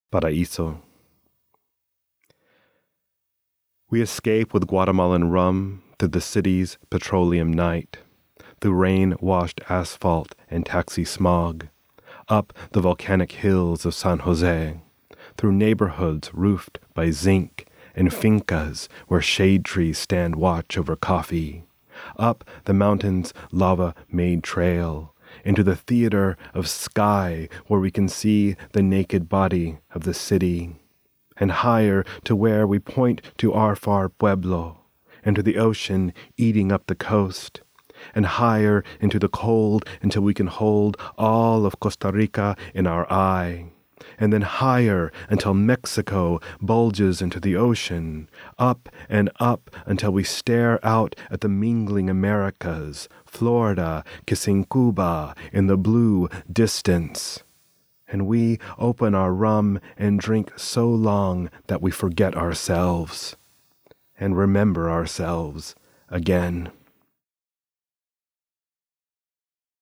Paraíso. We escape with Guatemalan rum through the city's petroleum night, through rain-washed asphalt and taxi smog, up the volcanic hills of San Jose, through neighborhoods roofed by zinc and fincas where shade trees stand watch over coffee, up the mountain's lava-made trail, into the theater of sky where we can see the naked body of the city, and higher to where we point to our far pueblo, and to the ocean eating up the coast, and higher into the cold until we can hold all of Costa Rica in our eye, and then higher until Mexico bulges into the ocean, up and up until we stare out at the mingling Americas, Florida kissing Cuba in the blue distance. And we open our rum and drink so long that we forget ourselves and remember ourselves again.